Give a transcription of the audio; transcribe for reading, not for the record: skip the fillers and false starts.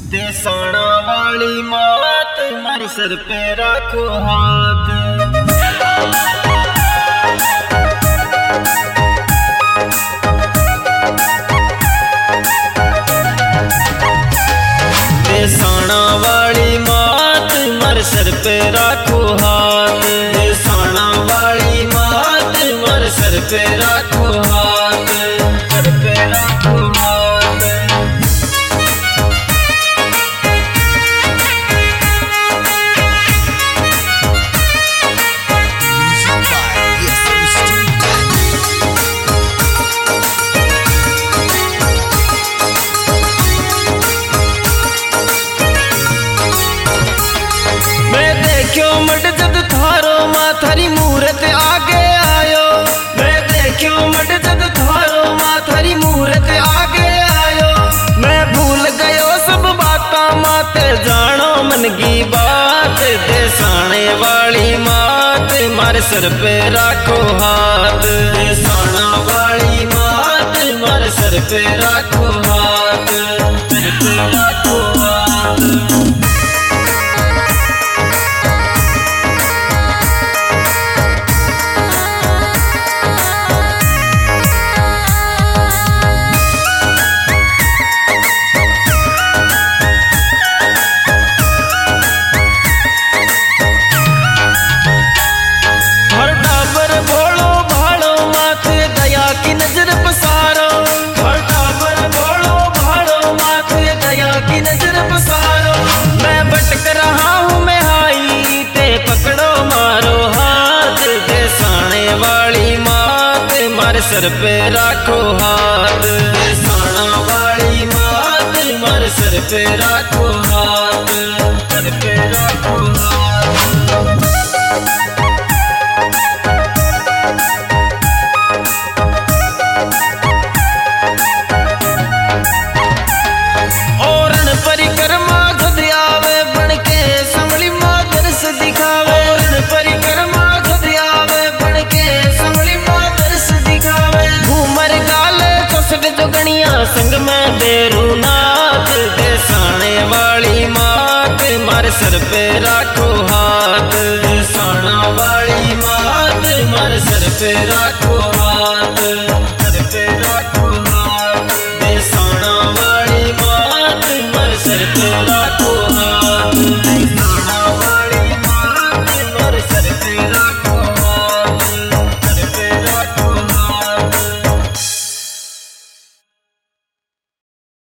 देसाना वाली मात मारे सर पे रखो हाथ। देसाना वाली मात मारे सर पे रखो हाथ। देसाना वाली मात मारे सर पे रखो हाथ। सर पे रखो हाथ। देखो मट जद थारो माँ थारी मूरत आगे आयो। मैं देखो मट जद थारो माँ थारी मूरत आगे आयो। मैं भूल गयो सब बाता माते जानो मन की बात। देसाने वाली मात मारे सर पे रखो हाथ। देसाना वाली मात मारे सर पे रखो हाथ। सर पे रखो हाथ। सर पे रखो हाथ। देसाना वाली मात मारे सर पे रखो हाथ। सर पे रखो हाथ। औरण परिक्रमा खुद आवे बन के संभली माँ दर्श दिखावे। औरण परिक्रमा खुद आवे बन के संभली जोगणिया संग में देरू नाथ। देसाने वाली मात मारे सर पे रखो हाथ। देसाना वाली मात मारे सर पे रखो